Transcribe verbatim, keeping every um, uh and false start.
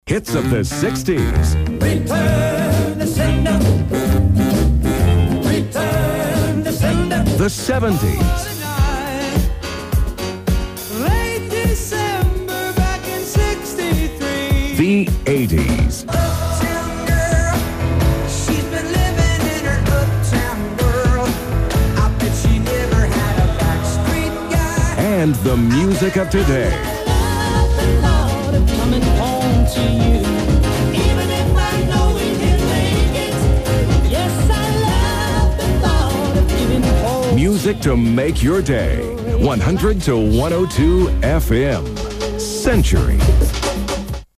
Hits of the sixties. Return to sender. Return to sender. The seventies. Late December back in sixty-three. The eighties. Uptown girl, she's been living in her uptown world. I bet she never had a backstreet guy. And the music of today. Coming home to you, even if I know we can make it. Yes, I love the thought of giving home. Music to make your day. one hundred to one oh two F M. Century.